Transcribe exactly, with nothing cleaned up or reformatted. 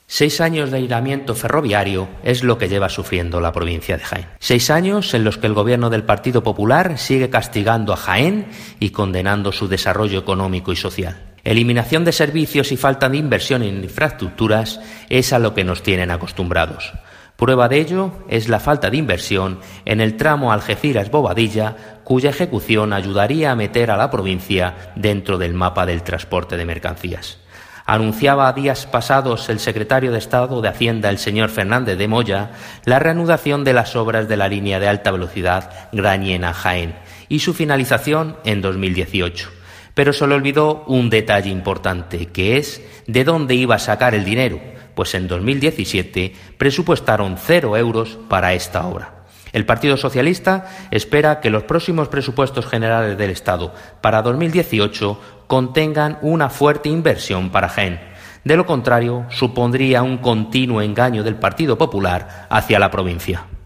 Seis años de aislamiento ferroviario es lo que lleva sufriendo la provincia de Jaén. Seis años en los que el gobierno del Partido Popular sigue castigando a Jaén y condenando su desarrollo económico y social. Eliminación de servicios y falta de inversión en infraestructuras es a lo que nos tienen acostumbrados. Prueba de ello es la falta de inversión en el tramo Algeciras-Bobadilla, cuya ejecución ayudaría a meter a la provincia dentro del mapa del transporte de mercancías. Anunciaba días pasados el secretario de Estado de Hacienda, el señor Fernández de Moya, la reanudación de las obras de la línea de alta velocidad Grañena-Jaén y su finalización en dos mil dieciocho. Pero se le olvidó un detalle importante, que es de dónde iba a sacar el dinero, pues en dos mil diecisiete presupuestaron cero euros para esta obra. El Partido Socialista espera que los próximos presupuestos generales del Estado para dos mil dieciocho contengan una fuerte inversión para Jaén. De lo contrario, supondría un continuo engaño del Partido Popular hacia la provincia.